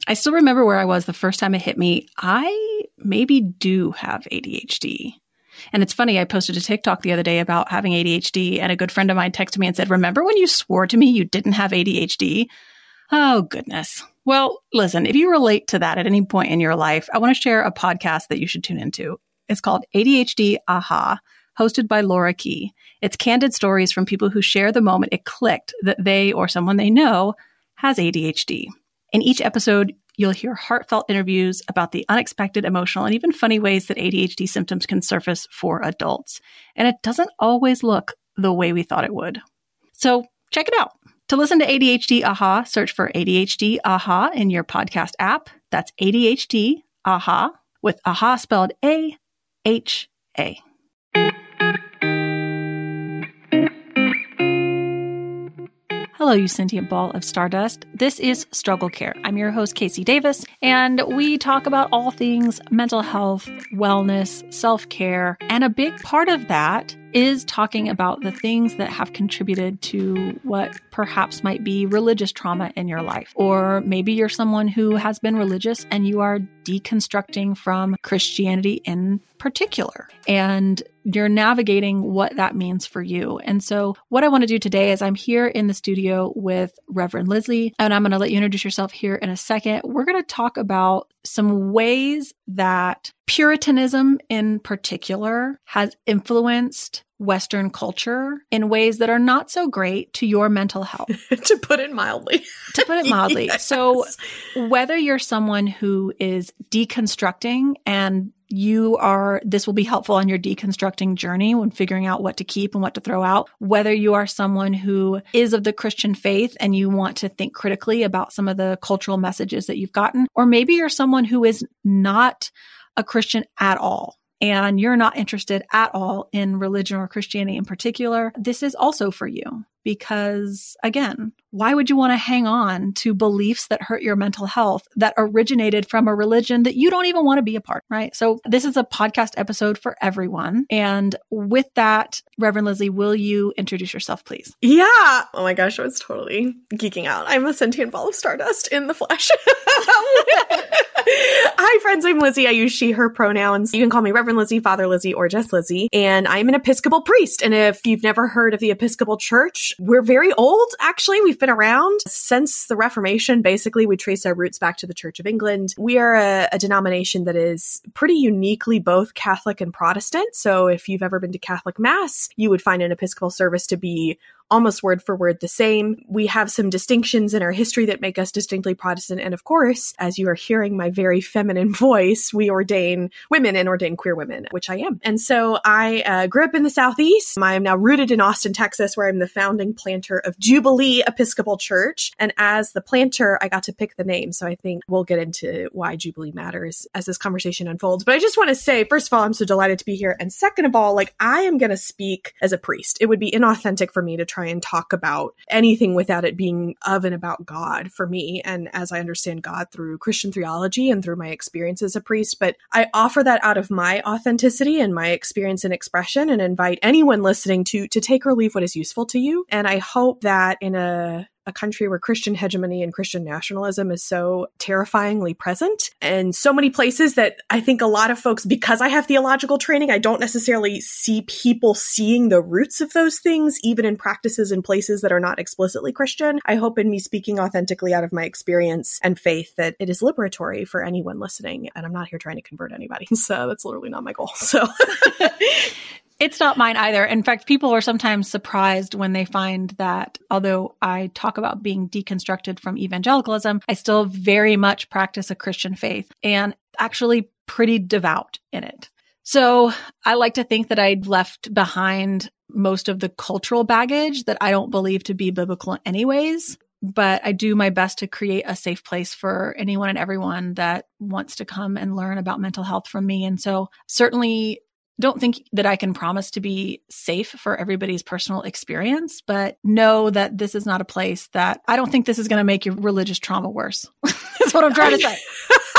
I still remember where I was the first time it hit me. I maybe do have ADHD. And it's funny, I posted a TikTok the other day about having ADHD, and a good friend of mine texted me and said, remember when you swore to me you didn't have ADHD? Oh, goodness. Well, listen, if you relate to that at any point in your life, I want to share a podcast that you should tune into. It's called ADHD Aha, hosted by Laura Key. It's candid stories from people who share the moment it clicked that they or someone they know has ADHD. In each episode, you'll hear heartfelt interviews about the unexpected, emotional, and even funny ways that ADHD symptoms can surface for adults. And it doesn't always look the way we thought it would. So check it out. To listen to ADHD Aha, search for ADHD Aha in your podcast app. That's ADHD Aha, with Aha spelled A-H-A. Hello, you sentient ball of stardust. This is Struggle Care. I'm your host, Casey Davis, and we talk about all things mental health, wellness, self-care, and a big part of that is talking about the things that have contributed to what perhaps might be religious trauma in your life. Or maybe you're someone who has been religious and you are deconstructing from Christianity in particular, and you're navigating what that means for you. And so what I want to do today is I'm here in the studio with Reverend Lizzie, and I'm going to let you introduce yourself here in a second. We're going to talk about some ways that Puritanism in particular has influenced Western culture in ways that are not so great to your mental health. To put it mildly. Yes. So whether you're someone who is deconstructing and this will be helpful on your deconstructing journey when figuring out what to keep and what to throw out. Whether you are someone who is of the Christian faith and you want to think critically about some of the cultural messages that you've gotten, or maybe you're someone who is not a Christian at all, and you're not interested at all in religion or Christianity in particular, this is also for you. Because again, why would you want to hang on to beliefs that hurt your mental health that originated from a religion that you don't even want to be a part, right? So this is a podcast episode for everyone. And with that, Reverend Lizzie, will you introduce yourself, please? Yeah. Oh my gosh, I was totally geeking out. I'm a sentient ball of stardust in the flesh. Hi, friends. I'm Lizzie. I use she, her pronouns. You can call me Reverend Lizzie, Father Lizzie, or just Lizzie. And I'm an Episcopal priest. And if you've never heard of the Episcopal Church, we're very old, actually. We've been around since the Reformation. Basically, we trace our roots back to the Church of England. We are a denomination that is pretty uniquely both Catholic and Protestant. So if you've ever been to Catholic Mass, you would find an Episcopal service to be almost word for word the same. We have some distinctions in our history that make us distinctly Protestant. And of course, as you are hearing my very feminine voice, we ordain women and ordain queer women, which I am. And so I grew up in the Southeast. I am now rooted in Austin, Texas, where I'm the founding planter of Jubilee Episcopal Church. And as the planter, I got to pick the name. So I think we'll get into why Jubilee matters as this conversation unfolds. But I just want to say, first of all, I'm so delighted to be here. And second of all, I am going to speak as a priest. It would be inauthentic for me to try and talk about anything without it being of and about God for me. And as I understand God through Christian theology and through my experience as a priest, but I offer that out of my authenticity and my experience and expression, and invite anyone listening to take or leave what is useful to you. And I hope that in a country where Christian hegemony and Christian nationalism is so terrifyingly present, and so many places that I think a lot of folks, because I have theological training, I don't necessarily see people seeing the roots of those things, even in practices in places that are not explicitly Christian. I hope in me speaking authentically out of my experience and faith that it is liberatory for anyone listening. And I'm not here trying to convert anybody. So that's literally not my goal. So It's not mine either. In fact, people are sometimes surprised when they find that although I talk about being deconstructed from evangelicalism, I still very much practice a Christian faith and actually pretty devout in it. So I like to think that I'd left behind most of the cultural baggage that I don't believe to be biblical anyways. But I do my best to create a safe place for anyone and everyone that wants to come and learn about mental health from me. And so certainly don't think that I can promise to be safe for everybody's personal experience, but know that this is not a place that I don't think this is going to make your religious trauma worse. That's what I'm trying to say.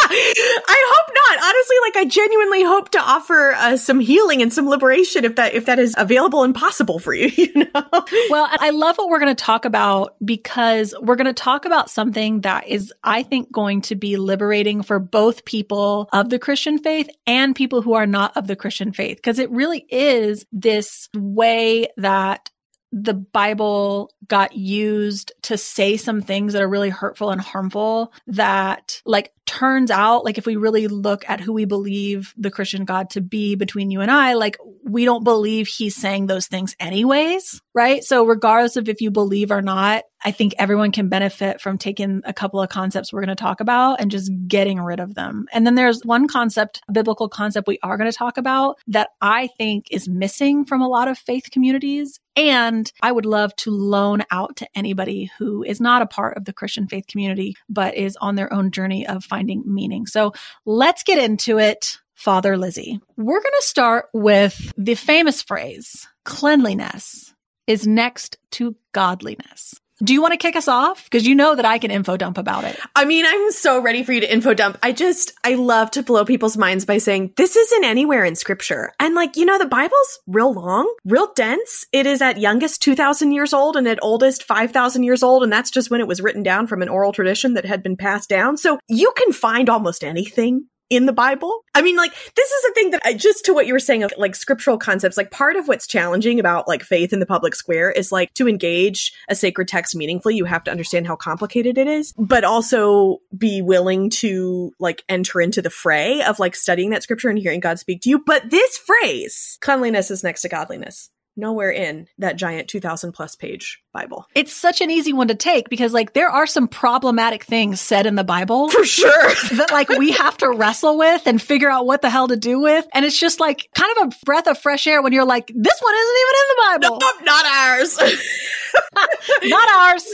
I hope not. Honestly, like I genuinely hope to offer some healing and some liberation if that is available and possible for you, you know? Well, I love what we're going to talk about because we're going to talk about something that is, I think, going to be liberating for both people of the Christian faith and people who are not of the Christian faith. Because it really is this way that the Bible got used to say some things that are really hurtful and harmful that like turns out, like if we really look at who we believe the Christian God to be between you and I, like we don't believe he's saying those things anyways, right? So regardless of if you believe or not, I think everyone can benefit from taking a couple of concepts we're going to talk about and just getting rid of them. And then there's one concept, a biblical concept we are going to talk about that I think is missing from a lot of faith communities. And I would love to loan out to anybody who is not a part of the Christian faith community, but is on their own journey of finding meaning. So let's get into it. Father Lizzie, we're going to start with the famous phrase, cleanliness is next to godliness. Do you want to kick us off? Because you know that I can info dump about it. I mean, I'm so ready for you to info dump. I love to blow people's minds by saying this isn't anywhere in scripture. And like, you know, the Bible's real long, real dense. It is at youngest 2,000 years old and at oldest 5,000 years old. And that's just when it was written down from an oral tradition that had been passed down. So you can find almost anything in the Bible. I mean, like, this is a thing that just to what you were saying of like scriptural concepts, like part of what's challenging about like faith in the public square is like to engage a sacred text meaningfully, you have to understand how complicated it is, but also be willing to like enter into the fray of like studying that scripture and hearing God speak to you. But this phrase, cleanliness is next to godliness, nowhere in that giant 2,000 plus page Bible. It's such an easy one to take because like there are some problematic things said in the Bible. For sure. That like we have to wrestle with and figure out what the hell to do with. And it's just like kind of a breath of fresh air when you're like, this one isn't even in the Bible. No, not ours. Not ours.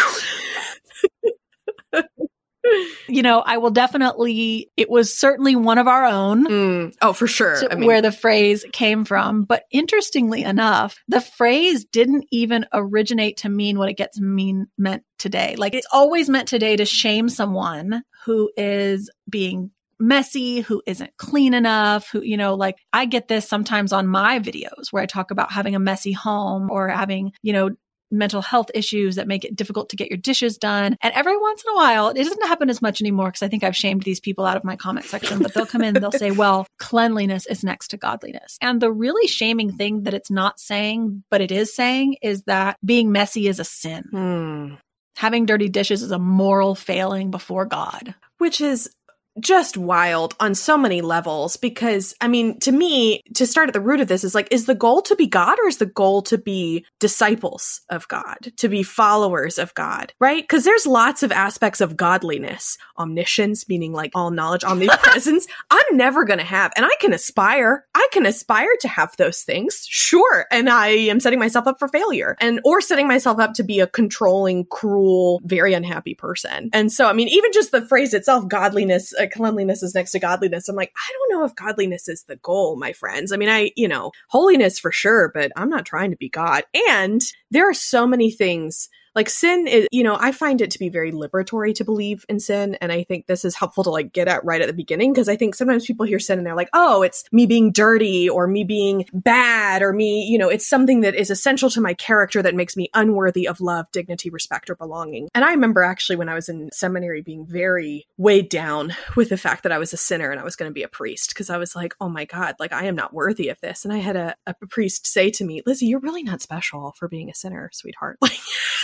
You know, I will definitely, it was certainly one of our own. Oh, for sure. Where the phrase came from. But interestingly enough, the phrase didn't even originate to mean what it gets meant today. Like it's always meant today to shame someone who is being messy, who isn't clean enough, who, you know, like I get this sometimes on my videos where I talk about having a messy home or having, you know, mental health issues that make it difficult to get your dishes done. And every once in a while, it doesn't happen as much anymore because I think I've shamed these people out of my comment section, but they'll come in and they'll say, well, cleanliness is next to godliness. And the really shaming thing that it's not saying, but it is saying is that being messy is a sin. Having dirty dishes is a moral failing before God. Which is just wild on so many levels because, I mean, to me, to start at the root of this is like, is the goal to be God or is the goal to be disciples of God, to be followers of God, right? Because there's lots of aspects of godliness, omniscience, meaning like all knowledge, omnipresence, I'm never going to have. And I can aspire to have those things, sure. And I am setting myself up for failure or setting myself up to be a controlling, cruel, very unhappy person. And so, I mean, even just the phrase itself, godliness, cleanliness is next to godliness. I'm like, I don't know if godliness is the goal, my friends. I mean, holiness for sure, but I'm not trying to be God. And there are so many things like sin is, I find it to be very liberatory to believe in sin. And I think this is helpful to like get at right at the beginning. Cause I think sometimes people hear sin and they're like, oh, it's me being dirty or me being bad or me, it's something that is essential to my character that makes me unworthy of love, dignity, respect, or belonging. And I remember actually when I was in seminary being very weighed down with the fact that I was a sinner and I was going to be a priest. Cause I was like, oh my God, like I am not worthy of this. And I had a priest say to me, Lizzie, you're really not special for being a sinner, sweetheart. Like,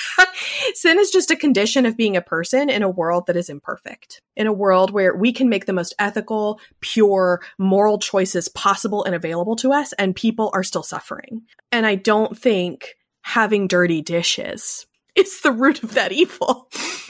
sin is just a condition of being a person in a world that is imperfect, in a world where we can make the most ethical, pure, moral choices possible and available to us, and people are still suffering. And I don't think having dirty dishes is the root of that evil.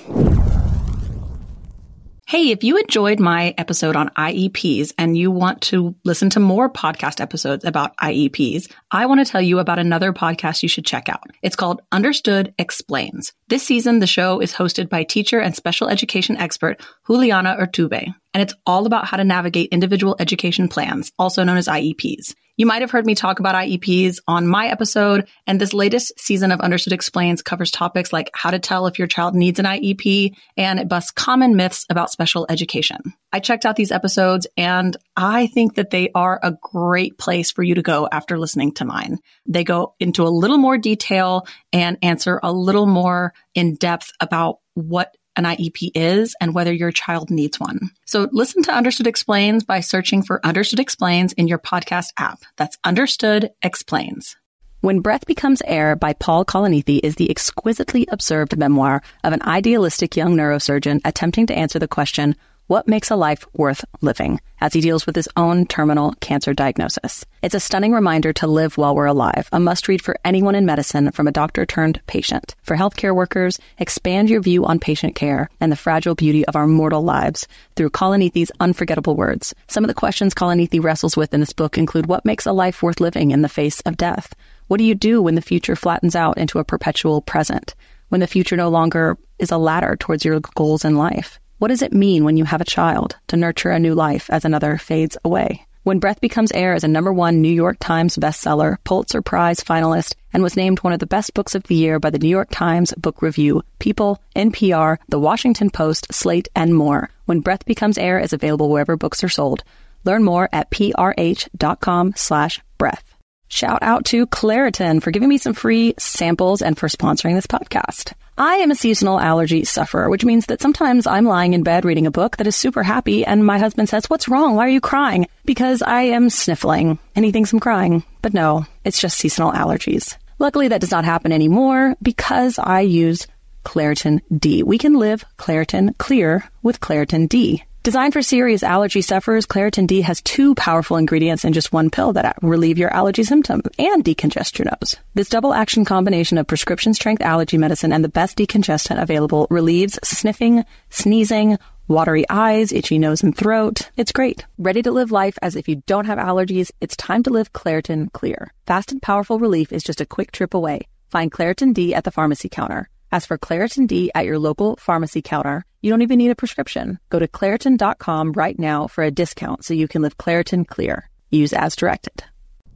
Hey, if you enjoyed my episode on IEPs and you want to listen to more podcast episodes about IEPs, I want to tell you about another podcast you should check out. It's called Understood Explains. This season, the show is hosted by teacher and special education expert Juliana Urtubey, and it's all about how to navigate individual education plans, also known as IEPs. You might have heard me talk about IEPs on my episode, and this latest season of Understood Explains covers topics like how to tell if your child needs an IEP, and it busts common myths about special education. I checked out these episodes, and I think that they are a great place for you to go after listening to mine. They go into a little more detail and answer a little more in depth about what an IEP is and whether your child needs one. So listen to Understood Explains by searching for Understood Explains in your podcast app. That's Understood Explains. When Breath Becomes Air by Paul Kalanithi is the exquisitely observed memoir of an idealistic young neurosurgeon attempting to answer the question, what makes a life worth living, as he deals with his own terminal cancer diagnosis. It's a stunning reminder to live while we're alive, a must-read for anyone in medicine from a doctor-turned-patient. For healthcare workers, expand your view on patient care and the fragile beauty of our mortal lives through Kalanithi's unforgettable words. Some of the questions Kalanithi wrestles with in this book include what makes a life worth living in the face of death? What do you do when the future flattens out into a perpetual present? When the future no longer is a ladder towards your goals in life? What does it mean when you have a child to nurture a new life as another fades away? When Breath Becomes Air is a #1 New York Times bestseller, Pulitzer Prize finalist, and was named one of the best books of the year by the New York Times Book Review, People, NPR, The Washington Post, Slate, and more. When Breath Becomes Air is available wherever books are sold. Learn more at prh.com/breath. Shout out to Claritin for giving me some free samples and for sponsoring this podcast. I am a seasonal allergy sufferer, which means that sometimes I'm lying in bed reading a book that is super happy and my husband says, "What's wrong? Why are you crying?" Because I am sniffling and he thinks I'm crying. But no, it's just seasonal allergies. Luckily, that does not happen anymore because I use Claritin D. We can live Claritin clear with Claritin D. Designed for serious allergy sufferers, Claritin D has 2 powerful ingredients in just 1 pill that relieve your allergy symptoms and decongest your nose. This double-action combination of prescription-strength allergy medicine and the best decongestant available relieves sniffing, sneezing, watery eyes, itchy nose and throat. It's great. Ready to live life as if you don't have allergies? It's time to live Claritin Clear. Fast and powerful relief is just a quick trip away. Find Claritin D at the pharmacy counter. Ask for Claritin D at your local pharmacy counter. You don't even need a prescription. Go to Claritin.com right now for a discount so you can live Claritin Clear. Use as directed.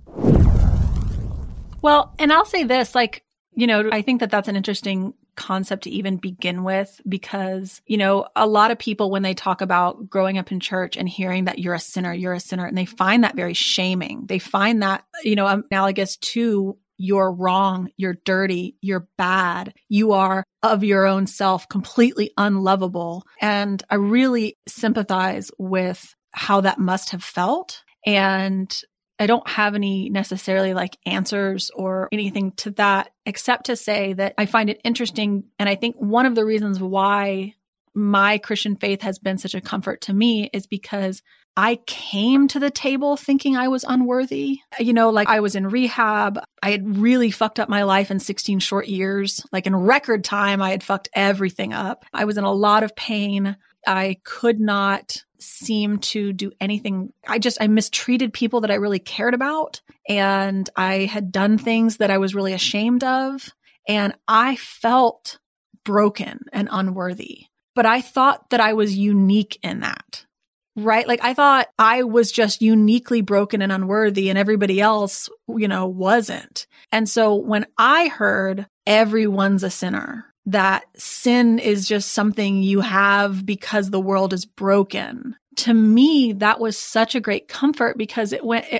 Well, and I'll say this, I think that that's an interesting concept to even begin with because, a lot of people, when they talk about growing up in church and hearing that you're a sinner, and they find that very shaming. They find that, analogous to you're wrong, you're dirty, you're bad, you are of your own self, completely unlovable. And I really sympathize with how that must have felt. And I don't have any necessarily answers or anything to that, except to say that I find it interesting. And I think one of the reasons why my Christian faith has been such a comfort to me is because I came to the table thinking I was unworthy. I was in rehab. I had really fucked up my life in 16 short years. In record time, I had fucked everything up. I was in a lot of pain. I could not seem to do anything. I mistreated people that I really cared about. And I had done things that I was really ashamed of. And I felt broken and unworthy. But I thought that I was unique in that. Right? I thought I was just uniquely broken and unworthy and everybody else, wasn't. And so when I heard everyone's a sinner, that sin is just something you have because the world is broken, to me, that was such a great comfort because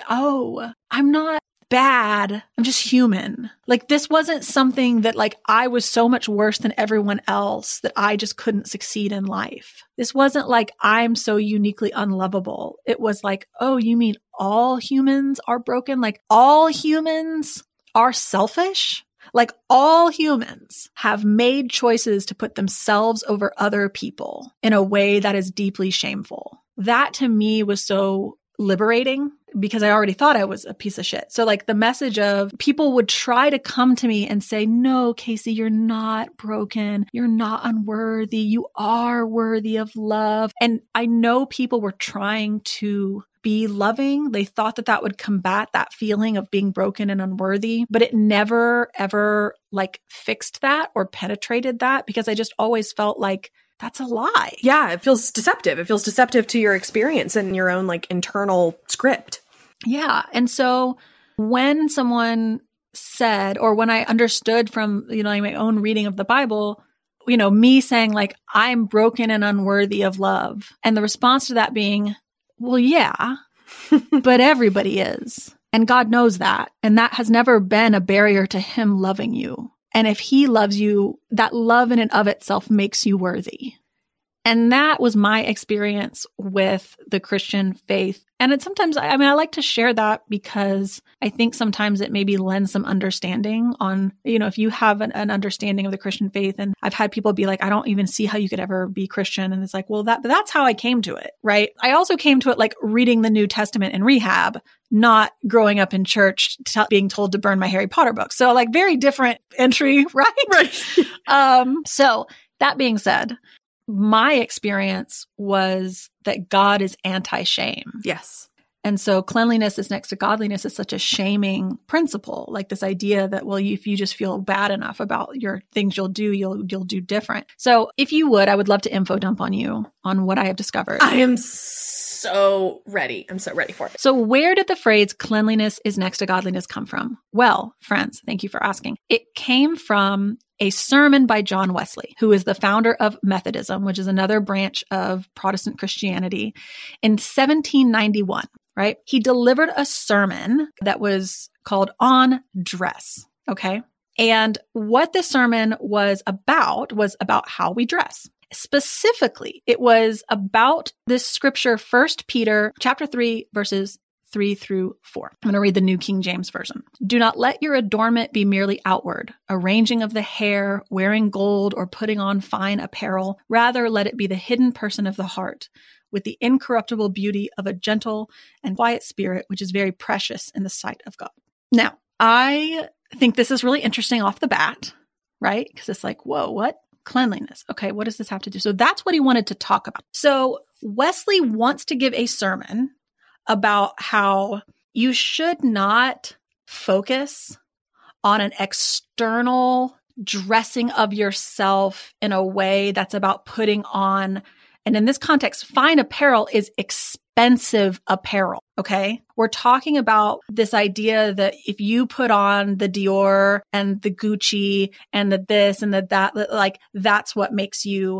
I'm not bad. I'm just human. This wasn't something that I was so much worse than everyone else that I just couldn't succeed in life. This wasn't I'm so uniquely unlovable. It was oh, you mean all humans are broken? All humans are selfish? All humans have made choices to put themselves over other people in a way that is deeply shameful. That to me was so liberating because I already thought I was a piece of shit. So the message of people would try to come to me and say, "No, Casey, you're not broken. You're not unworthy. You are worthy of love." And I know people were trying to be loving. They thought that would combat that feeling of being broken and unworthy, but it never, ever fixed that or penetrated that because I just always felt that's a lie. Yeah, it feels deceptive. It feels deceptive to your experience and your own internal script. Yeah. And so when someone said, or when I understood from, my own reading of the Bible, me saying like, I'm broken and unworthy of love. And the response to that being, well, yeah, but everybody is. And God knows that. And that has never been a barrier to him loving you. And if he loves you, that love in and of itself makes you worthy. And that was my experience with the Christian faith. And it's sometimes, I like to share that because I think sometimes it maybe lends some understanding on, if you have an understanding of the Christian faith. And I've had people be like, I don't even see how you could ever be Christian. And it's like, well, that's how I came to it, right? I also came to it like reading the New Testament in rehab, not growing up in church, being told to burn my Harry Potter books. So like very different entry, right? Right. So that being said, my experience was that God is anti-shame. Yes. And so cleanliness is next to godliness is such a shaming principle, like this idea that, well, if you just feel bad enough about your things you'll do different. So if you would, I would love to info dump on you on what I have discovered. I am so ready. I'm so ready for it. So where did the phrase cleanliness is next to godliness come from? Well, friends, thank you for asking. It came from a sermon by John Wesley, who is the founder of Methodism, which is another branch of Protestant Christianity, in 1791, right? He delivered a sermon that was called On Dress, okay? And what this sermon was about how we dress. Specifically, it was about this scripture, 1 Peter chapter 3, verses 3-4. I'm going to read the New King James Version. Do not let your adornment be merely outward, arranging of the hair, wearing gold, or putting on fine apparel. Rather, let it be the hidden person of the heart, with the incorruptible beauty of a gentle and quiet spirit, which is very precious in the sight of God. Now, I think this is really interesting off the bat, right? Because it's like, whoa, what? Cleanliness. Okay, what does this have to do? So that's what he wanted to talk about. So Wesley wants to give a sermon about how you should not focus on an external dressing of yourself in a way that's about putting on, and in this context, fine apparel is expensive apparel, okay? We're talking about this idea that if you put on the Dior and the Gucci and the this and the that, like that's what makes you,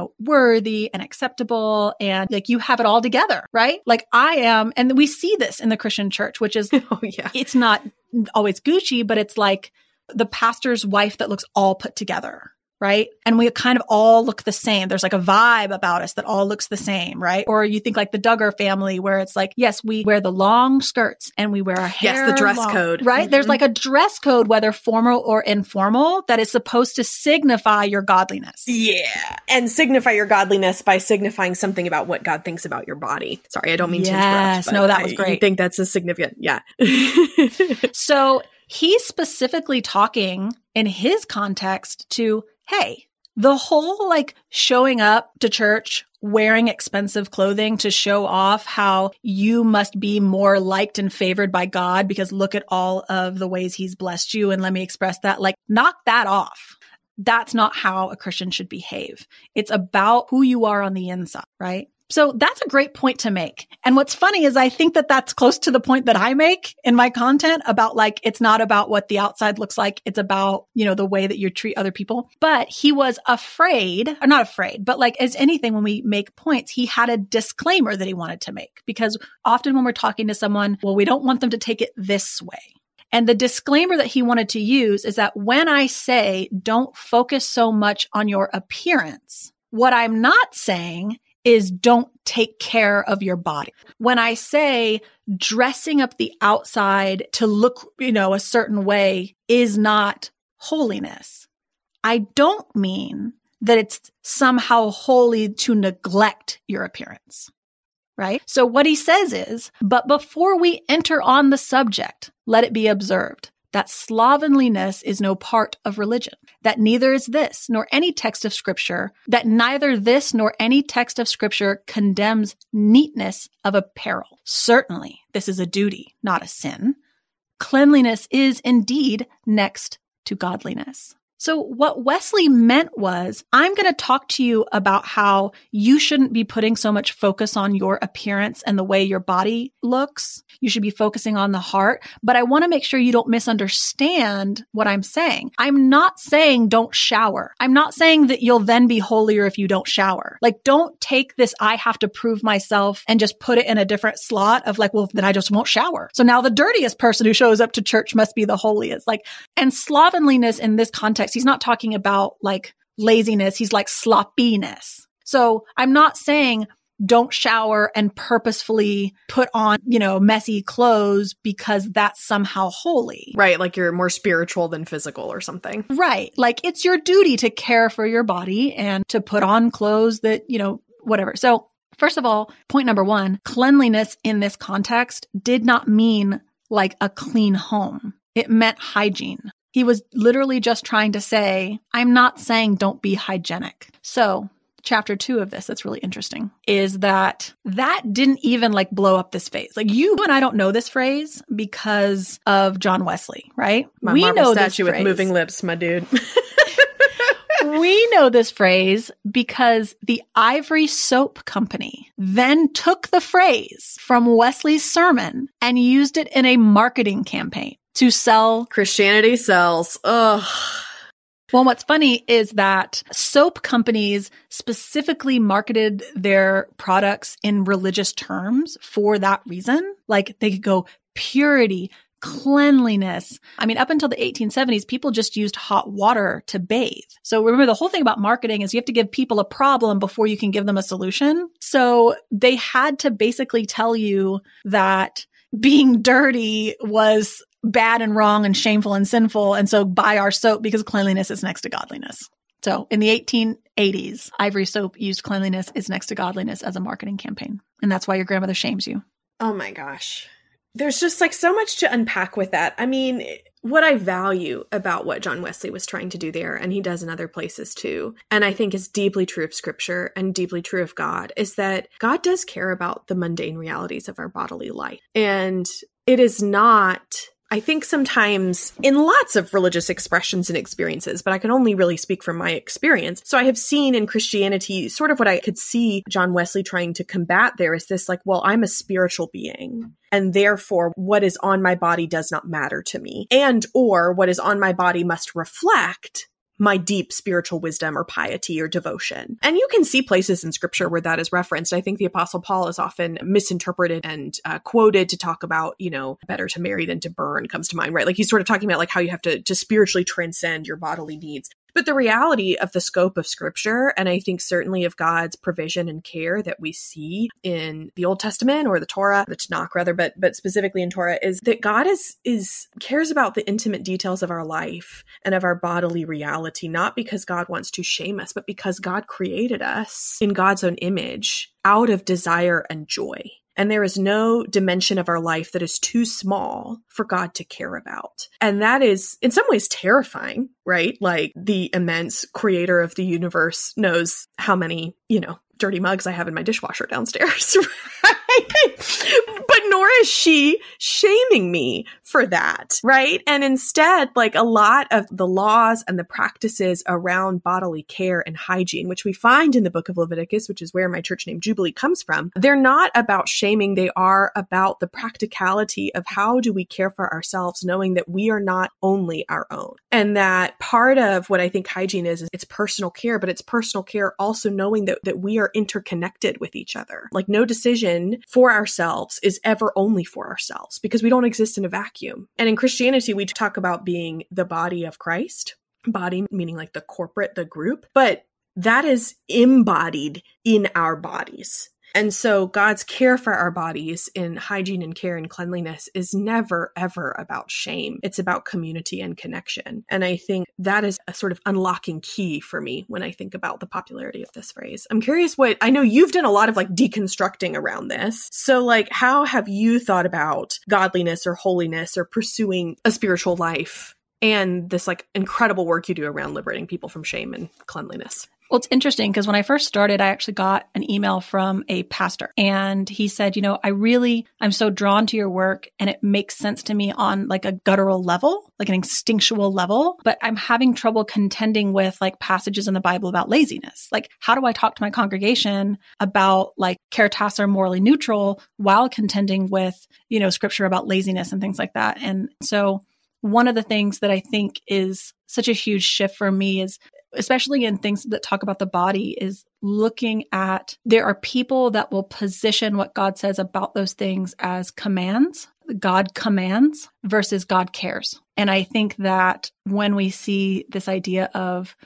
worthy and acceptable and like you have it all together, right? Like I am, and we see this in the Christian church, which is, It's not always Gucci, but it's like the pastor's wife that looks all put together. Right? And we kind of all look the same. There's like a vibe about us that all looks the same, right? Or you think like the Duggar family where it's like, yes, we wear the long skirts and we wear our hair. Yes, the dress code. Right? Mm-hmm. There's like a dress code, whether formal or informal, that is supposed to signify your godliness. Yeah. And signify your godliness by signifying something about what God thinks about your body. Sorry, I don't mean to interrupt. No, that was great. I think that's a significant, yeah. So he's specifically talking in his context to, hey, the whole like showing up to church wearing expensive clothing to show off how you must be more liked and favored by God because look at all of the ways he's blessed you and let me express that. Like, knock that off. That's not how a Christian should behave. It's about who you are on the inside, right? So that's a great point to make. And what's funny is I think that that's close to the point that I make in my content about like, it's not about what the outside looks like. It's about, the way that you treat other people. But he was afraid, or not afraid, but like as anything, when we make points, he had a disclaimer that he wanted to make because often when we're talking to someone, well, we don't want them to take it this way. And the disclaimer that he wanted to use is that when I say don't focus so much on your appearance, what I'm not saying is don't take care of your body. When I say dressing up the outside to look, a certain way is not holiness, I don't mean that it's somehow holy to neglect your appearance, right? So what he says is, but before we enter on the subject, let it be observed that slovenliness is no part of religion, that neither is this nor any text of scripture, that neither this nor any text of scripture condemns neatness of apparel. Certainly, this is a duty, not a sin. Cleanliness is indeed next to godliness. So what Wesley meant was, I'm going to talk to you about how you shouldn't be putting so much focus on your appearance and the way your body looks. You should be focusing on the heart. But I want to make sure you don't misunderstand what I'm saying. I'm not saying don't shower. I'm not saying that you'll then be holier if you don't shower. Like, don't take this I have to prove myself and just put it in a different slot of like, well, then I just won't shower. So now the dirtiest person who shows up to church must be the holiest. Like, and slovenliness in this context, he's not talking about like laziness. He's like sloppiness. So I'm not saying don't shower and purposefully put on, messy clothes because that's somehow holy. Right. Like you're more spiritual than physical or something. Right. Like it's your duty to care for your body and to put on clothes that, whatever. So first of all, point number one, cleanliness in this context did not mean like a clean home. It meant hygiene. He was literally just trying to say, I'm not saying don't be hygienic. So chapter 2 of this, that's really interesting, is that didn't even like blow up this phrase. Like you and I don't know this phrase because of John Wesley, right? We know statue with moving lips, my dude. We know this phrase because the Ivory Soap Company then took the phrase from Wesley's sermon and used it in a marketing campaign to sell. Christianity sells. Ugh. Well, what's funny is that soap companies specifically marketed their products in religious terms for that reason. Like they could go purity, cleanliness. I mean, up until the 1870s, people just used hot water to bathe. So remember, the whole thing about marketing is you have to give people a problem before you can give them a solution. So they had to basically tell you that being dirty was bad and wrong and shameful and sinful. And so buy our soap because cleanliness is next to godliness. So in the 1880s, Ivory Soap used cleanliness is next to godliness as a marketing campaign. And that's why your grandmother shames you. Oh my gosh. There's just like so much to unpack with that. I mean, what I value about what John Wesley was trying to do there, and he does in other places too, and I think is deeply true of scripture and deeply true of God, is that God does care about the mundane realities of our bodily life. And it is not, I think sometimes in lots of religious expressions and experiences, but I can only really speak from my experience. So I have seen in Christianity sort of what I could see John Wesley trying to combat there is this like, well, I'm a spiritual being. And therefore, what is on my body does not matter to me. And or what is on my body must reflect my deep spiritual wisdom or piety or devotion. And you can see places in scripture where that is referenced. I think the Apostle Paul is often misinterpreted and quoted to talk about, better to marry than to burn comes to mind, right? Like he's sort of talking about like how you have to spiritually transcend your bodily needs. But the reality of the scope of scripture, and I think certainly of God's provision and care that we see in the Old Testament or the Torah, the Tanakh rather, but specifically in Torah, is that God cares about the intimate details of our life and of our bodily reality, not because God wants to shame us, but because God created us in God's own image out of desire and joy. And there is no dimension of our life that is too small for God to care about. And that is in some ways terrifying, right? Like the immense creator of the universe knows how many, dirty mugs I have in my dishwasher downstairs, right? But nor is she shaming me for that, right? And instead, like a lot of the laws and the practices around bodily care and hygiene, which we find in the book of Leviticus, which is where my church name Jubilee comes from, they're not about shaming. They are about the practicality of how do we care for ourselves, knowing that we are not only our own. And that part of what I think hygiene is it's personal care, but it's personal care also knowing that we are interconnected with each other. Like no decision for ourselves is ever only for ourselves because we don't exist in a vacuum. And in Christianity, we talk about being the body of Christ, body meaning like the corporate, the group, but that is embodied in our bodies. And so God's care for our bodies in hygiene and care and cleanliness is never, ever about shame. It's about community and connection. And I think that is a sort of unlocking key for me when I think about the popularity of this phrase. I'm curious I know you've done a lot of like deconstructing around this. So like, how have you thought about godliness or holiness or pursuing a spiritual life and this like incredible work you do around liberating people from shame and cleanliness? Well, it's interesting because when I first started, I actually got an email from a pastor and he said, I'm so drawn to your work and it makes sense to me on like a guttural level, like an instinctual level, but I'm having trouble contending with like passages in the Bible about laziness. Like, how do I talk to my congregation about like caritas or morally neutral while contending with, scripture about laziness and things like that? And so one of the things that I think is such a huge shift for me is, especially in things that talk about the body, is looking at, there are people that will position what God says about those things as commands. God commands versus God cares. And I think that when we see this idea of,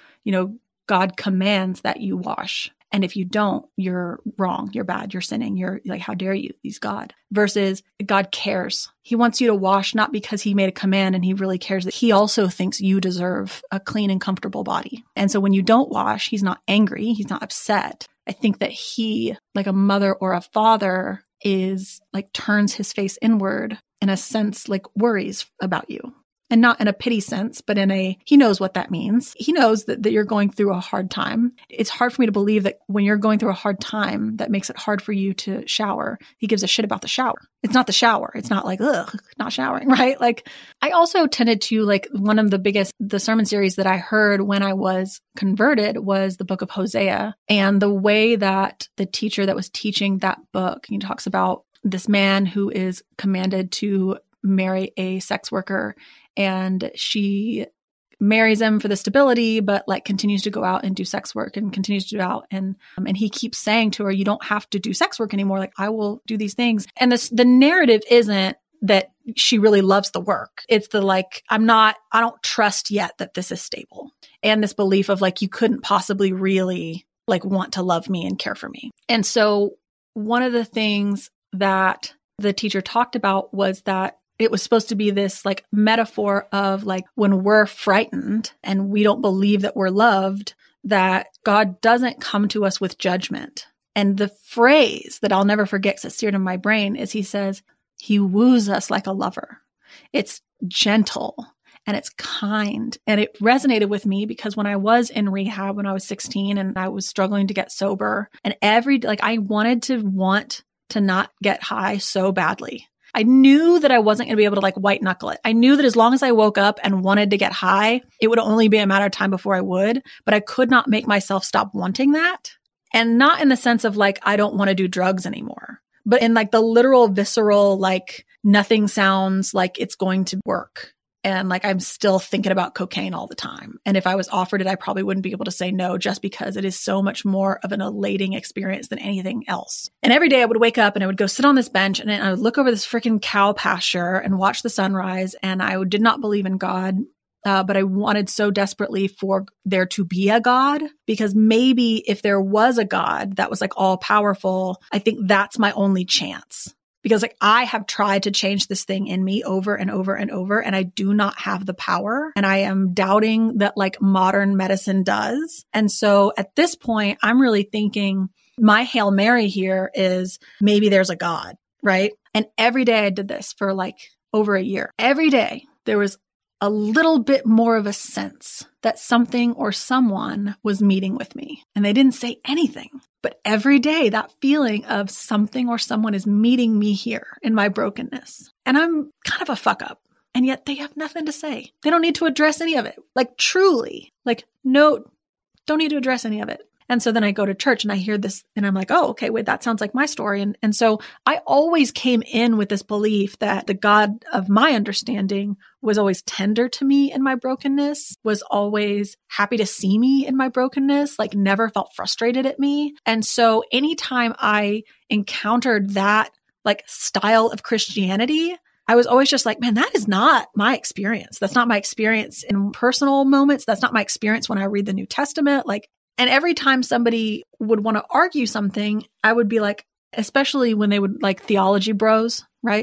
God commands that you wash, and if you don't, you're wrong, you're bad, you're sinning, you're like, how dare you? He's God. Versus God cares. He wants you to wash, not because he made a command and he really cares, that he also thinks you deserve a clean and comfortable body. And so when you don't wash, he's not angry, he's not upset. I think that he, like a mother or a father, is like turns his face inward, in a sense, like worries about you. And not in a pity sense, but he knows what that means. He knows that you're going through a hard time. It's hard for me to believe that when you're going through a hard time, that makes it hard for you to shower. He gives a shit about the shower. It's not the shower. It's not like, not showering, right? Like, I also tended to, like, one of the sermon series that I heard when I was converted was the book of Hosea. And the way that the teacher that was teaching that book, he talks about this man who is commanded to marry a sex worker, and she marries him for the stability, but like continues to go out and do sex work and continues to do out. And he keeps saying to her, you don't have to do sex work anymore. Like, I will do these things. And the narrative isn't that she really loves the work. It's the like, I don't trust yet that this is stable. And this belief of like, you couldn't possibly really like want to love me and care for me. And so one of the things that the teacher talked about was that it was supposed to be this like metaphor of like, when we're frightened and we don't believe that we're loved, that God doesn't come to us with judgment. And the phrase that I'll never forget, because it's seared in my brain, is he says, he woos us like a lover. It's gentle and it's kind. And it resonated with me because when I was in rehab, when I was 16 and I was struggling to get sober, and I wanted to not get high so badly. I knew that I wasn't going to be able to like white knuckle it. I knew that as long as I woke up and wanted to get high, it would only be a matter of time before I would, but I could not make myself stop wanting that. And not in the sense of like, I don't want to do drugs anymore, but in like the literal visceral, like nothing sounds like it's going to work. And like, I'm still thinking about cocaine all the time. And if I was offered it, I probably wouldn't be able to say no, just because it is so much more of an elating experience than anything else. And every day I would wake up and I would go sit on this bench and I would look over this freaking cow pasture and watch the sunrise. And I did not believe in God, but I wanted so desperately for there to be a God, because maybe if there was a God that was like all powerful, I think that's my only chance. Because like, I have tried to change this thing in me over and over and over, and I do not have the power. And I am doubting that like modern medicine does. And so at this point, I'm really thinking my Hail Mary here is maybe there's a God, right? And every day I did this for like over a year. Every day there was a little bit more of a sense that something or someone was meeting with me. And they didn't say anything. But every day, that feeling of something or someone is meeting me here in my brokenness. And I'm kind of a fuck up. And yet they have nothing to say. They don't need to address any of it. Like truly, like no, don't need to address any of it. And so then I go to church and I hear this and I'm like, oh, okay, wait, that sounds like my story. And so I always came in with this belief that the God of my understanding was always tender to me in my brokenness, was always happy to see me in my brokenness, like never felt frustrated at me. And so anytime I encountered that like style of Christianity, I was always just like, man, that is not my experience. That's not my experience in personal moments. That's not my experience when I read the New Testament. And every time somebody would want to argue something, I would be like, especially when they would like theology bros, right?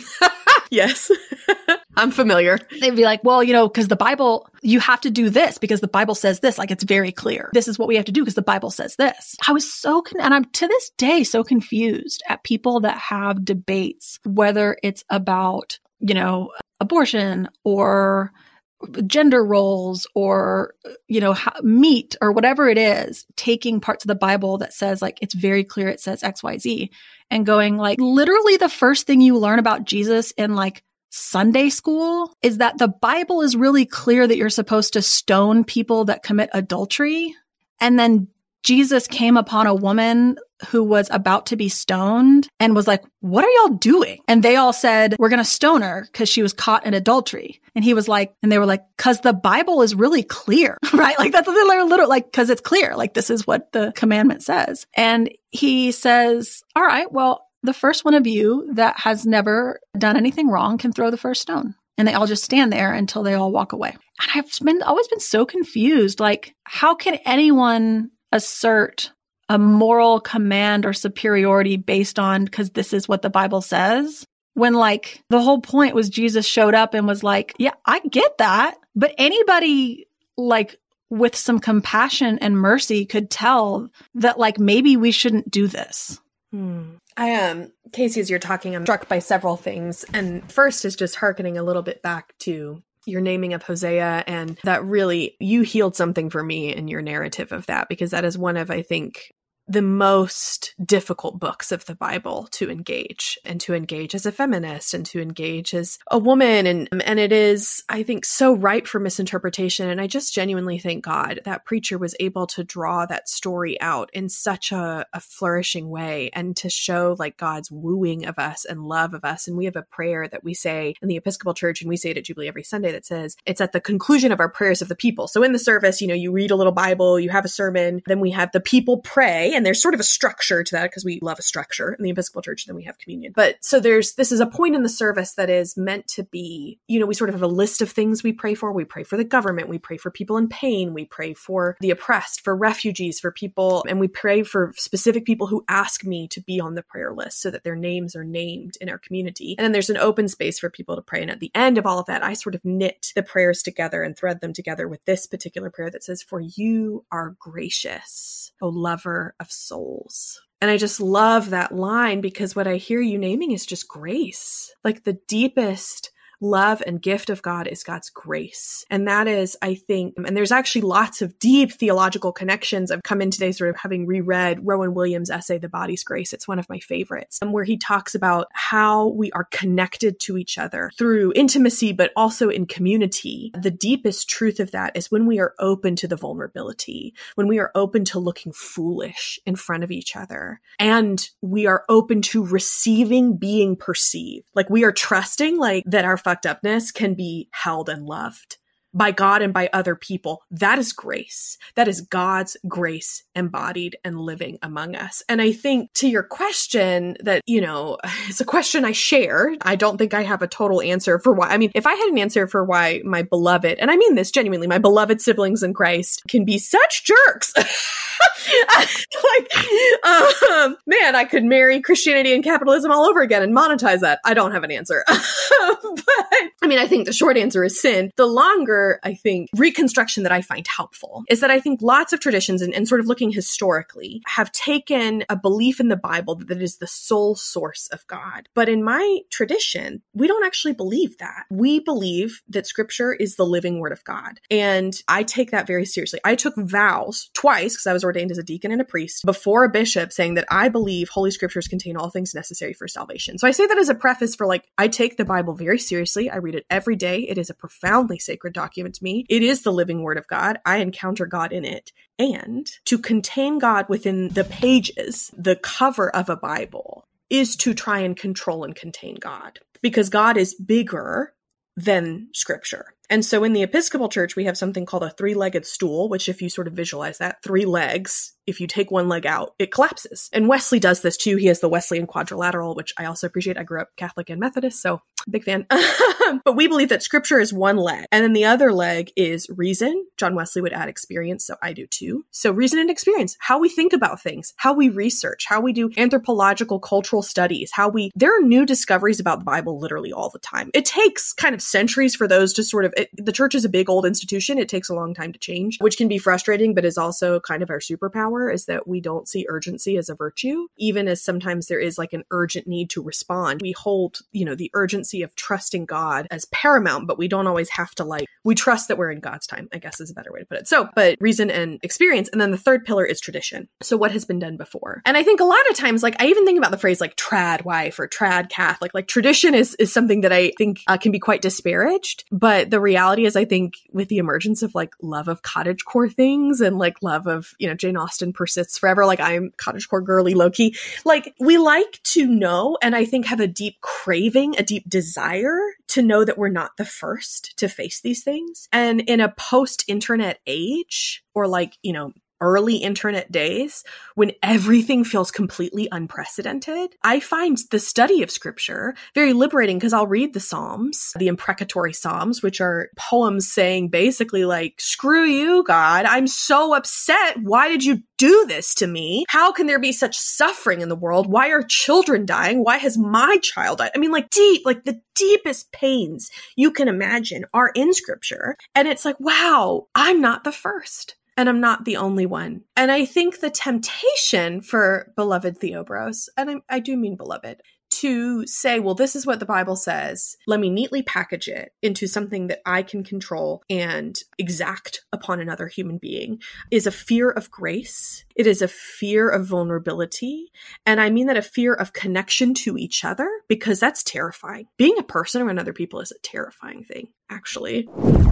Yes. I'm familiar. They'd be like, well, because the Bible, you have to do this because the Bible says this, like it's very clear. This is what we have to do because the Bible says this. I was and I'm to this day so confused at people that have debates, whether it's about, abortion or gender roles or, meat or whatever it is, taking parts of the Bible that says like, it's very clear, it says XYZ, and going like, literally the first thing you learn about Jesus in like Sunday school is that the Bible is really clear that you're supposed to stone people that commit adultery. And then Jesus came upon a woman who was about to be stoned and was like, what are y'all doing? And they all said, we're going to stone her because she was caught in adultery. And he was like, and they were like, because the Bible is really clear, right? Like that's literal, like, because it's clear. Like this is what the commandment says. And he says, all right, well, the first one of you that has never done anything wrong can throw the first stone. And they all just stand there until they all walk away. And I've always been so confused. Like, how can anyone assert a moral command or superiority based on, because this is what the Bible says, when like the whole point was Jesus showed up and was like, yeah, I get that. But anybody like with some compassion and mercy could tell that like, maybe we shouldn't do this. Casey, as you're talking, I'm struck by several things. And first is just hearkening a little bit back to your naming of Hosea, and that really, you healed something for me in your narrative of that, because that is one of, I think, the most difficult books of the Bible to engage, and to engage as a feminist, and to engage as a woman. And it is, I think, so ripe for misinterpretation. And I just genuinely thank God that preacher was able to draw that story out in such a flourishing way, and to show like God's wooing of us and love of us. And we have a prayer that we say in the Episcopal Church, and we say it at Jubilee every Sunday, that says, it's at the conclusion of our prayers of the people. So in the service, you read a little Bible, you have a sermon, then we have the people pray. And there's sort of a structure to that because we love a structure in the Episcopal Church, and then we have communion. But so this is a point in the service that is meant to be, we sort of have a list of things we pray for. We pray for the government. We pray for people in pain. We pray for the oppressed, for refugees, for people. And we pray for specific people who ask me to be on the prayer list so that their names are named in our community. And then there's an open space for people to pray. And at the end of all of that, I sort of knit the prayers together and thread them together with this particular prayer that says, for you are gracious, O lover of souls. And I just love that line, because what I hear you naming is just grace. Like the deepest love and gift of God is God's grace. And that is, I think, and there's actually lots of deep theological connections. I've come in today sort of having reread Rowan Williams' essay, The Body's Grace. It's one of my favorites, where he talks about how we are connected to each other through intimacy, but also in community. The deepest truth of that is when we are open to the vulnerability, when we are open to looking foolish in front of each other, and we are open to receiving being perceived. Like we are trusting like that our fucked upness can be held and loved by God and by other people. That is grace. That is God's grace embodied and living among us. And I think to your question that, it's a question I share. I don't think I have a total answer for why. I mean, if I had an answer for why my beloved, and I mean this genuinely, my beloved siblings in Christ can be such jerks. Man, I could marry Christianity and capitalism all over again and monetize that. I don't have an answer. But I mean, I think the short answer is sin. The longer, I think, reconstruction that I find helpful is that I think lots of traditions and sort of looking historically have taken a belief in the Bible that it is the sole source of God. But in my tradition, we don't actually believe that. We believe that scripture is the living word of God. And I take that very seriously. I took vows twice, because I was ordained as a deacon and a priest, before a bishop, saying that I believe Holy Scriptures contain all things necessary for salvation. So I say that as a preface for I take the Bible very seriously. I read it every day. It is a profoundly sacred document to me. It is the living word of God. I encounter God in it. And to contain God within the pages, the cover of a Bible, is to try and control and contain God, because God is bigger than scripture. And so in the Episcopal Church, we have something called a three-legged stool, which if you sort of visualize that, 3 legs, if you take one leg out, it collapses. And Wesley does this too. He has the Wesleyan quadrilateral, which I also appreciate. I grew up Catholic and Methodist, so big fan. But we believe that scripture is one leg. And then the other leg is reason. John Wesley would add experience, so I do too. So reason and experience, how we think about things, how we research, how we do anthropological cultural studies, there are new discoveries about the Bible literally all the time. It takes kind of centuries for those to sort of, the church is a big old institution. It takes a long time to change, which can be frustrating, but is also kind of our superpower, is that we don't see urgency as a virtue, even as sometimes there is like an urgent need to respond. We hold, the urgency identity of trusting God as paramount, but we don't always have to we trust that we're in God's time, I guess is a better way to put it. So, but reason and experience. And then the third pillar is tradition. So what has been done before? And I think a lot of times, I even think about the phrase trad wife or trad Catholic, tradition is something that I think can be quite disparaged. But the reality is, I think with the emergence of love of cottagecore things and love of, Jane Austen persists forever. I'm cottagecore girly low-key. We like to know, and I think have a deep craving, a deep desire to know that we're not the first to face these things. And in a post-internet age, or early internet days, when everything feels completely unprecedented, I find the study of scripture very liberating, because I'll read the Psalms, the imprecatory Psalms, which are poems saying basically screw you, God, I'm so upset. Why did you do this to me? How can there be such suffering in the world? Why are children dying? Why has my child died? I mean, the deepest pains you can imagine are in scripture. And it's wow, I'm not the first. And I'm not the only one. And I think the temptation for beloved Theobros, and I do mean beloved, to say, well, this is what the Bible says. Let me neatly package it into something that I can control and exact upon another human being, is a fear of grace. It is a fear of vulnerability. And I mean that a fear of connection to each other, because that's terrifying. Being a person around other people is a terrifying thing, actually.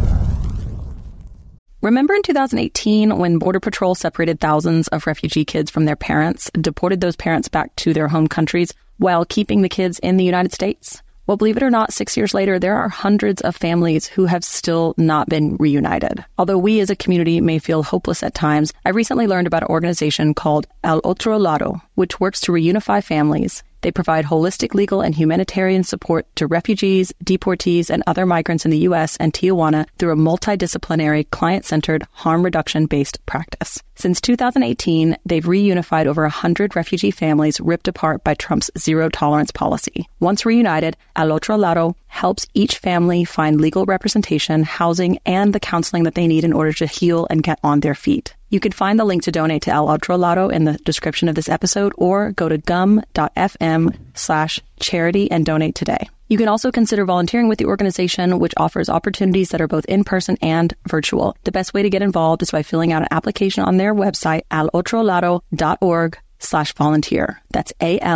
Remember in 2018 when Border Patrol separated thousands of refugee kids from their parents, deported those parents back to their home countries while keeping the kids in the United States? Well, believe it or not, 6 years later, there are hundreds of families who have still not been reunited. Although we as a community may feel hopeless at times, I recently learned about an organization called Al Otro Lado, which works to reunify families. They provide holistic legal and humanitarian support to refugees, deportees, and other migrants in the U.S. and Tijuana through a multidisciplinary, client-centered, harm reduction-based practice. Since 2018, they've reunified over 100 refugee families ripped apart by Trump's zero-tolerance policy. Once reunited, Al Otro Lado helps each family find legal representation, housing, and the counseling that they need in order to heal and get on their feet. You can find the link to donate to Al Otro Lado in the description of this episode, or go to gum.fm/charity and donate today. You can also consider volunteering with the organization, which offers opportunities that are both in-person and virtual. The best way to get involved is by filling out an application on their website, alotrolado.org/volunteer. That's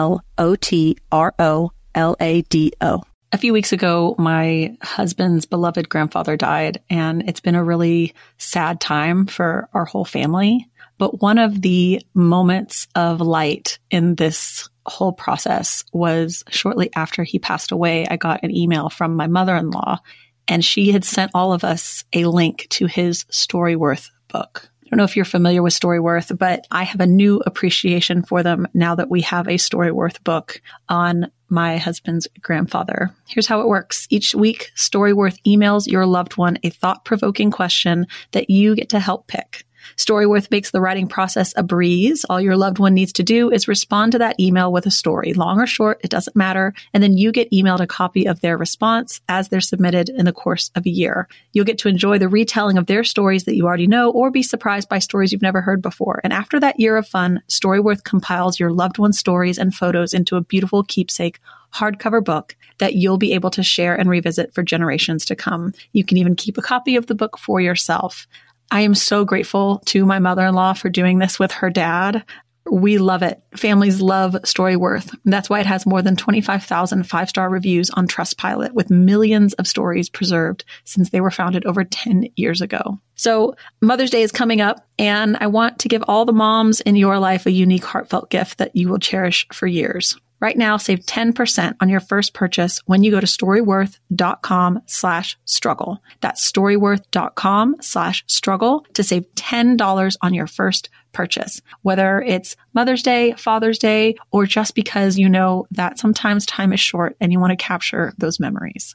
ALOTROLADO. A few weeks ago, my husband's beloved grandfather died, and it's been a really sad time for our whole family. But one of the moments of light in this whole process was shortly after he passed away. I got an email from my mother-in-law, and she had sent all of us a link to his Storyworth book. I don't know if you're familiar with Storyworth, but I have a new appreciation for them now that we have a Storyworth book on my husband's grandfather. Here's how it works. Each week, Storyworth emails your loved one a thought-provoking question that you get to help pick. Storyworth makes the writing process a breeze. All your loved one needs to do is respond to that email with a story, long or short, it doesn't matter. And then you get emailed a copy of their response as they're submitted in the course of a year. You'll get to enjoy the retelling of their stories that you already know, or be surprised by stories you've never heard before. And after that year of fun, Storyworth compiles your loved one's stories and photos into a beautiful keepsake hardcover book that you'll be able to share and revisit for generations to come. You can even keep a copy of the book for yourself. I am so grateful to my mother-in-law for doing this with her dad. We love it. Families love Storyworth. That's why it has more than 25,000 five-star reviews on Trustpilot, with millions of stories preserved since they were founded over 10 years ago. So Mother's Day is coming up, and I want to give all the moms in your life a unique, heartfelt gift that you will cherish for years. Right now, save 10% on your first purchase when you go to storyworth.com/struggle. That's storyworth.com/struggle to save $10 on your first purchase. Whether it's Mother's Day, Father's Day, or just because you know that sometimes time is short and you want to capture those memories.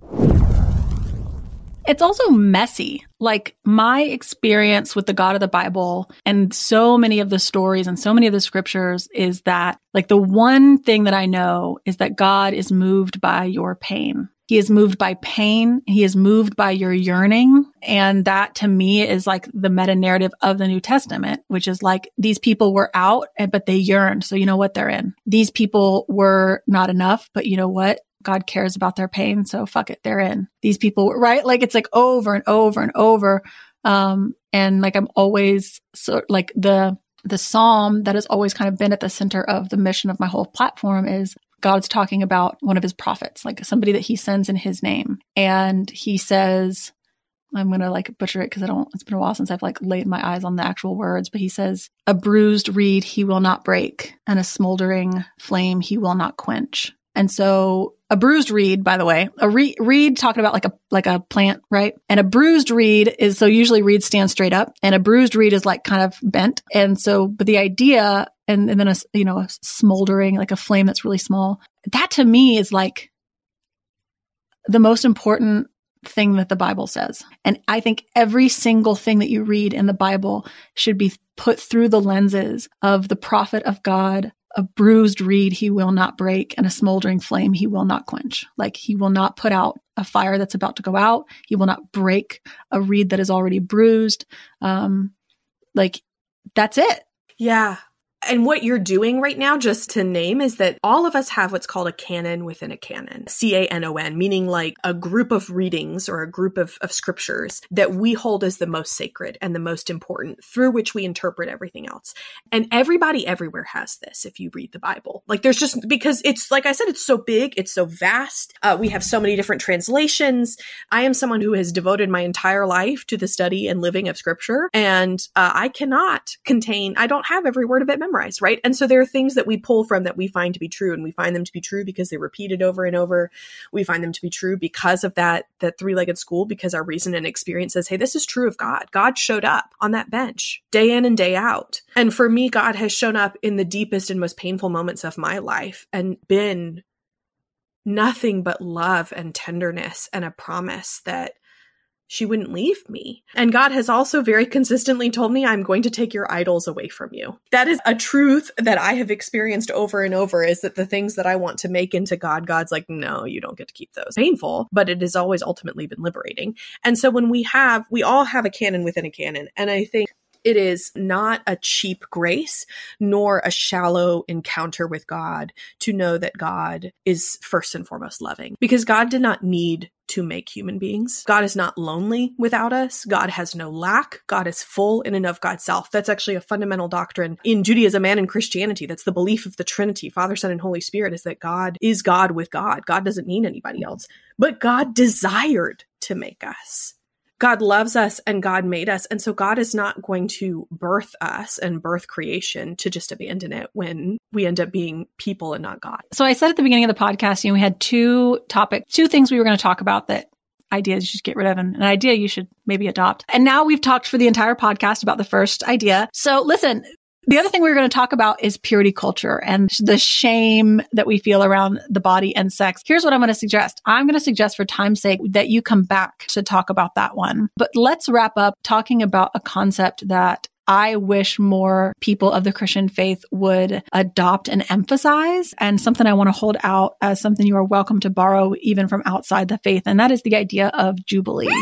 It's also messy. Like, my experience with the God of the Bible and so many of the stories and so many of the scriptures is that, like, the one thing that I know is that God is moved by your pain. He is moved by pain. He is moved by your yearning. And that to me is like the meta narrative of the New Testament, which is like these people were out, but they yearned. So you know what? They're in. These people were not enough, but you know what? God cares about their pain. So fuck it. They're in. These people, right? Like it's like over and over and over. And like I'm always so like the psalm that has always kind of been at the center of the mission of my whole platform is God's talking about one of his prophets, like somebody that he sends in his name. And he says, I'm going to like butcher it because it's been a while since I've like laid my eyes on the actual words, but he says, a bruised reed he will not break, and a smoldering flame he will not quench. And so a bruised reed, by the way, a reed talking about like a plant, right? And a bruised reed is, so usually reeds stand straight up and a bruised reed is like kind of bent. And so, but the idea, and then a smoldering, like a flame that's really small, that to me is like the most important thing that the Bible says. And I think every single thing that you read in the Bible should be put through the lenses of the prophet of God. A bruised reed he will not break, and a smoldering flame he will not quench. Like he will not put out a fire that's about to go out. He will not break a reed that is already bruised. Like that's it. Yeah. And what you're doing right now, just to name, is that all of us have what's called a canon within a canon, canon, meaning like a group of readings or a group of scriptures that we hold as the most sacred and the most important, through which we interpret everything else. And everybody everywhere has this if you read the Bible. Like there's just, because it's, like I said, it's so big, it's so vast. We have so many different translations. I am someone who has devoted my entire life to the study and living of scripture. And I don't have every word of it memorized, right? And so there are things that we pull from that we find to be true, and we find them to be true because they're repeated over and over. We find them to be true because of that three-legged stool, because our reason and experience says, hey, this is true of God. God showed up on that bench day in and day out. And for me, God has shown up in the deepest and most painful moments of my life and been nothing but love and tenderness and a promise that she wouldn't leave me. And God has also very consistently told me, I'm going to take your idols away from you. That is a truth that I have experienced over and over, is that the things that I want to make into God, God's like, no, you don't get to keep those. Painful, but it has always ultimately been liberating. And so when we all have a canon within a canon. And I think it is not a cheap grace, nor a shallow encounter with God to know that God is first and foremost loving, because God did not need to make human beings. God is not lonely without us. God has no lack. God is full in and of God's self. That's actually a fundamental doctrine in Judaism and in Christianity. That's the belief of the Trinity, Father, Son, and Holy Spirit, is that God is God with God. God doesn't need anybody else, but God desired to make us. God loves us and God made us. And so God is not going to birth us and birth creation to just abandon it when we end up being people and not God. So I said at the beginning of the podcast, we had two things we were going to talk about, that ideas you should get rid of and an idea you should maybe adopt. And now we've talked for the entire podcast about the first idea. So listen, the other thing we're going to talk about is purity culture and the shame that we feel around the body and sex. Here's what I'm going to suggest. I'm going to suggest, for time's sake, that you come back to talk about that one. But let's wrap up talking about a concept that I wish more people of the Christian faith would adopt and emphasize, and something I want to hold out as something you are welcome to borrow even from outside the faith. And that is the idea of Jubilee.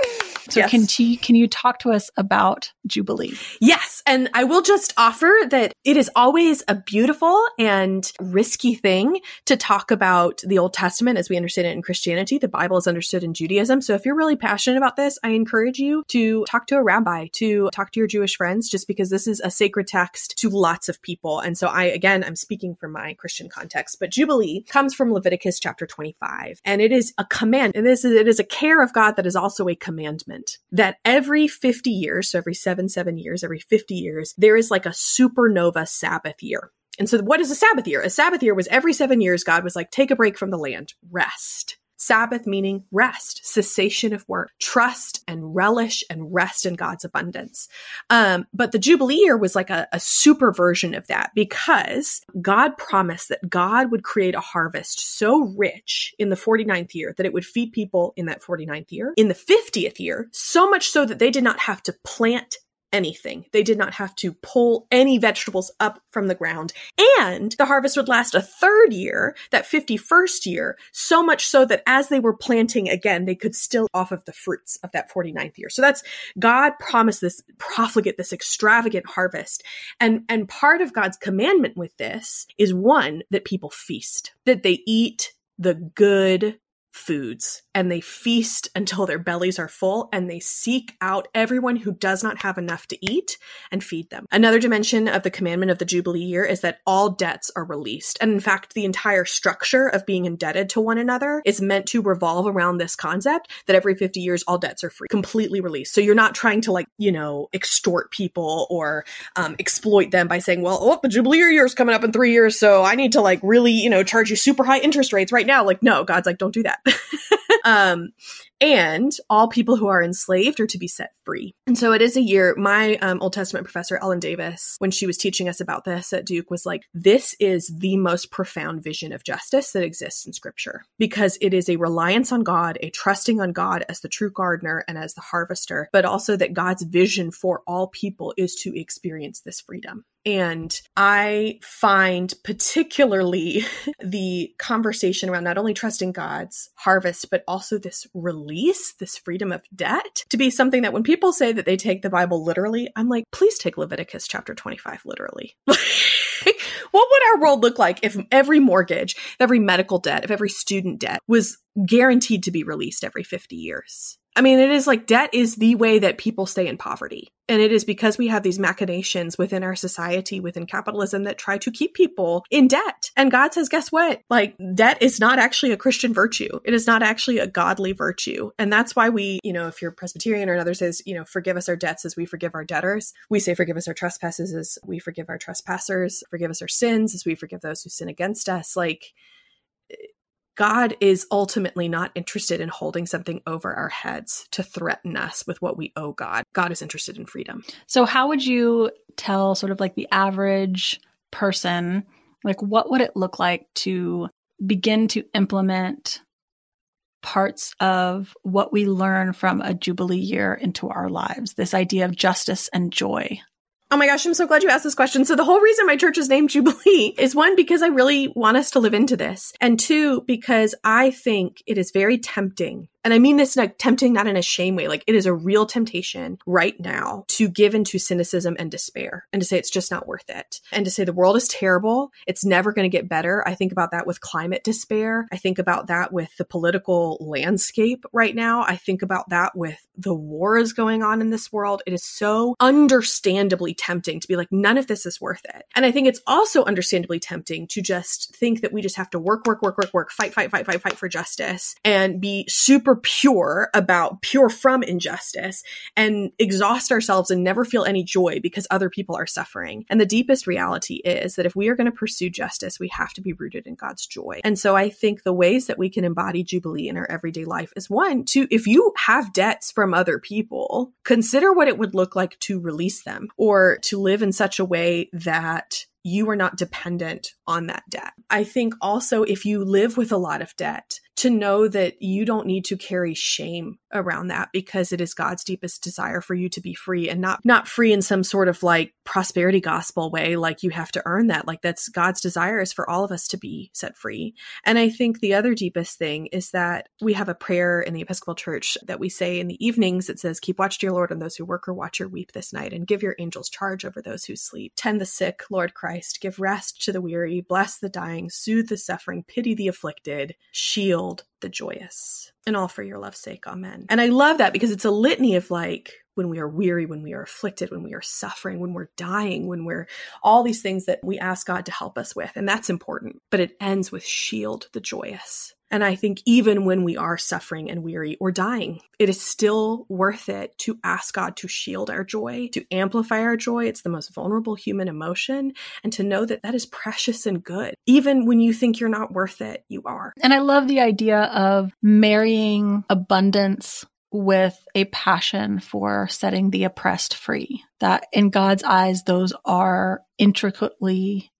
So yes. Can you talk to us about Jubilee? Yes. And I will just offer that it is always a beautiful and risky thing to talk about the Old Testament as we understand it in Christianity. The Bible is understood in Judaism. So if you're really passionate about this, I encourage you to talk to a rabbi, to talk to your Jewish friends, just because this is a sacred text to lots of people. And so I'm speaking from my Christian context, but Jubilee comes from Leviticus chapter 25. And it is a command. And it is a care of God that is also a commandment. That every 50 years, so every 7 years, every 50 years, there is like a supernova Sabbath year. And so what is a Sabbath year? A Sabbath year was every 7 years, God was like, take a break from the land, rest. Sabbath meaning rest, cessation of work, trust and relish and rest in God's abundance. But the Jubilee year was like a super version of that, because God promised that God would create a harvest so rich in the 49th year that it would feed people in that 49th year. In the 50th year, so much so that they did not have to plant anything. They did not have to pull any vegetables up from the ground. And the harvest would last a third year, that 51st year, so much so that as they were planting again, they could still off of the fruits of that 49th year. So that's God promised this profligate, this extravagant harvest. And part of God's commandment with this is one, that people feast, that they eat the good foods and they feast until their bellies are full, and they seek out everyone who does not have enough to eat and feed them. Another dimension of the commandment of the Jubilee year is that all debts are released. And in fact, the entire structure of being indebted to one another is meant to revolve around this concept that every 50 years, all debts are free, completely released. So you're not trying to extort people or exploit them by saying, well, the Jubilee year is coming up in 3 years, so I need to really, charge you super high interest rates right now. No, God's like, don't do that. And all people who are enslaved are to be set free. And so it is a year. My Old Testament professor, Ellen Davis, when she was teaching us about this at Duke, was like, this is the most profound vision of justice that exists in Scripture, because it is a reliance on God, a trusting on God as the true gardener and as the harvester, but also that God's vision for all people is to experience this freedom. And I find particularly the conversation around not only trusting God's harvest, but also this release, this freedom of debt, to be something that when people say that they take the Bible literally, I'm like, please take Leviticus chapter 25 literally. What would our world look like if every mortgage, every medical debt, if every student debt was guaranteed to be released every 50 years? I mean, it is like debt is the way that people stay in poverty. And it is because we have these machinations within our society, within capitalism, that try to keep people in debt. And God says, guess what? Debt is not actually a Christian virtue. It is not actually a godly virtue. And that's why we, if you're Presbyterian or another says, forgive us our debts as we forgive our debtors. We say, forgive us our trespasses as we forgive our trespassers. Forgive us our sins as we forgive those who sin against us. God is ultimately not interested in holding something over our heads to threaten us with what we owe God. God is interested in freedom. So how would you tell sort of the average person, what would it look like to begin to implement parts of what we learn from a Jubilee year into our lives? This idea of justice and joy. Oh my gosh, I'm so glad you asked this question. So the whole reason my church is named Jubilee is, one, because I really want us to live into this. And two, because I think it is very tempting. And I mean this tempting, not in a shame way. It is a real temptation right now to give into cynicism and despair and to say it's just not worth it. And to say the world is terrible. It's never going to get better. I think about that with climate despair. I think about that with the political landscape right now. I think about that with the wars going on in this world. It is so understandably tempting to be like, none of this is worth it. And I think it's also understandably tempting to just think that we just have to work, fight for justice and be super pure from injustice and exhaust ourselves and never feel any joy because other people are suffering. And the deepest reality is that if we are going to pursue justice, we have to be rooted in God's joy. And so I think the ways that we can embody Jubilee in our everyday life is, one, if you have debts from other people, consider what it would look like to release them or to live in such a way that you are not dependent on that debt. I think also, if you live with a lot of debt, to know that you don't need to carry shame around that, because it is God's deepest desire for you to be free, and not free in some sort of prosperity gospel way, you have to earn that. That's God's desire, is for all of us to be set free. And I think the other deepest thing is that we have a prayer in the Episcopal Church that we say in the evenings. It says, keep watch, dear Lord, on those who work or watch or weep this night, and give your angels charge over those who sleep. Tend the sick, Lord Christ, give rest to the weary, bless the dying, soothe the suffering, pity the afflicted, shield the joyous, and all for your love's sake. Amen. And I love that, because it's a litany of when we are weary, when we are afflicted, when we are suffering, when we're dying, when we're all these things that we ask God to help us with. And that's important. But it ends with shield the joyous. And I think even when we are suffering and weary or dying, it is still worth it to ask God to shield our joy, to amplify our joy. It's the most vulnerable human emotion. And to know that that is precious and good. Even when you think you're not worth it, you are. And I love the idea of marrying abundance with a passion for setting the oppressed free. That in God's eyes, those are intricately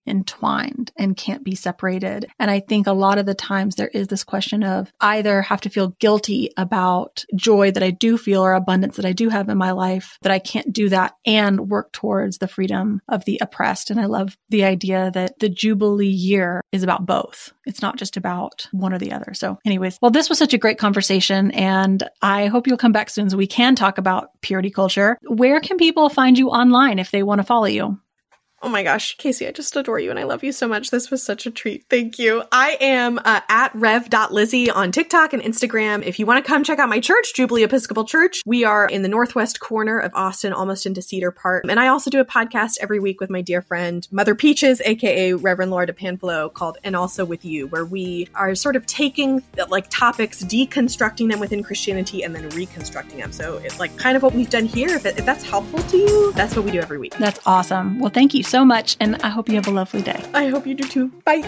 entwined and can't be separated. And I think a lot of the times there is this question of either have to feel guilty about joy that I do feel or abundance that I do have in my life, that I can't do that and work towards the freedom of the oppressed. And I love the idea that the Jubilee year is about both. It's not just about one or the other. So anyways, well, this was such a great conversation, and I hope you'll come back soon so we can talk about purity culture. Where can people find you online if they want to follow you? Oh my gosh, Casey, I just adore you and I love you so much. This was such a treat. Thank you. I am at rev.lizzie on TikTok and Instagram. If you want to come check out my church, Jubilee Episcopal Church, we are in the northwest corner of Austin, almost into Cedar Park. And I also do a podcast every week with my dear friend, Mother Peaches, aka Reverend Laura DePanfilo, called And Also With You, where we are sort of taking like topics, deconstructing them within Christianity and then reconstructing them. So it's like kind of what we've done here. If that's helpful to you, that's what we do every week. That's awesome. Well, thank you so much, and I hope you have a lovely day. I hope you do too. Bye.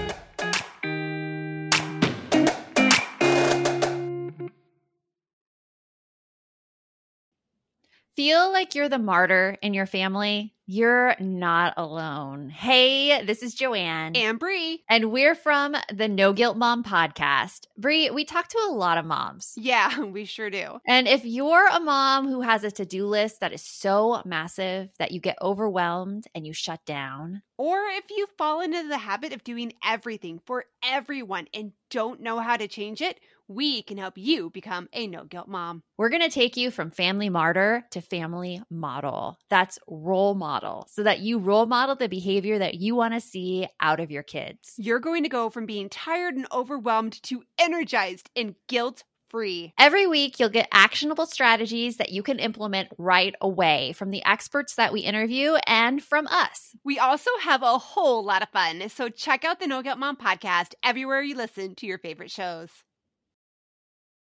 Feel like you're the martyr in your family? You're not alone. Hey, this is Joanne. And Bree. And we're from the No Guilt Mom podcast. Bree, we talk to a lot of moms. Yeah, we sure do. And if you're a mom who has a to-do list that is so massive that you get overwhelmed and you shut down, or if you fall into the habit of doing everything for everyone and don't know how to change it, we can help you become a no-guilt mom. we're going to take you from family martyr to family model. That's role model, so that you role model the behavior that you want to see out of your kids. You're going to go from being tired and overwhelmed to energized and guilt-free. Every week, you'll get actionable strategies that you can implement right away from the experts that we interview and from us. We also have a whole lot of fun, so check out the No Guilt Mom podcast everywhere you listen to your favorite shows.